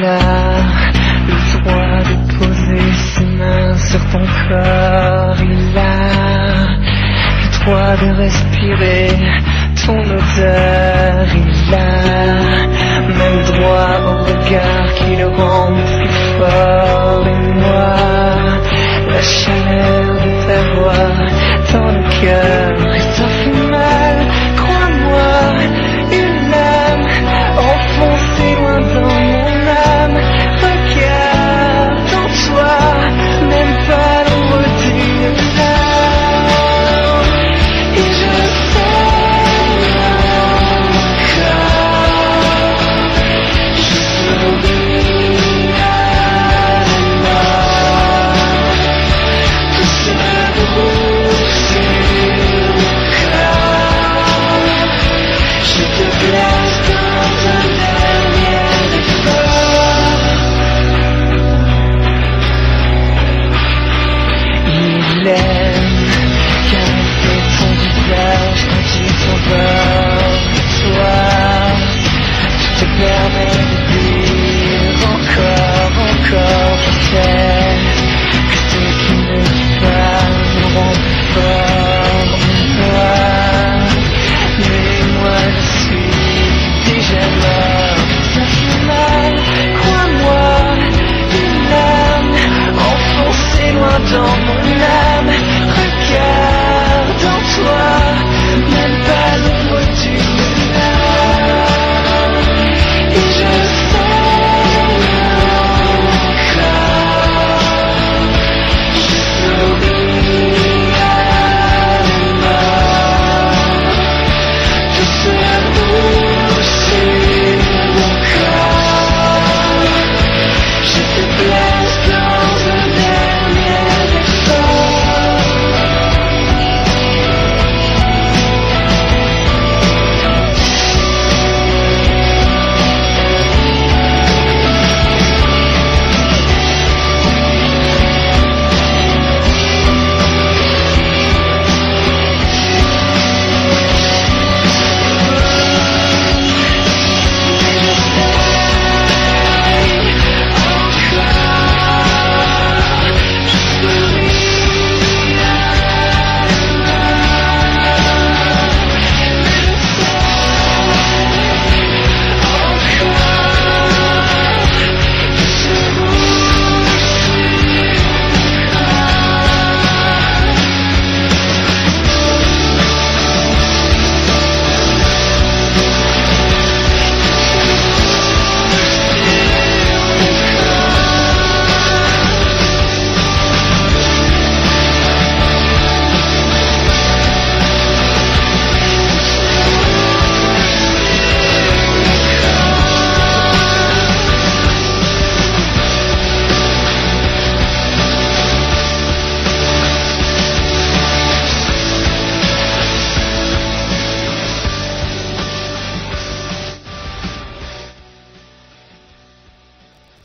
il a le droit de poser ses mains sur ton corps. Il a le droit de respirer ton odeur. Il a même droit au regard qui le rend plus fort. Et moi, la chaleur de ta voix dans le cœur.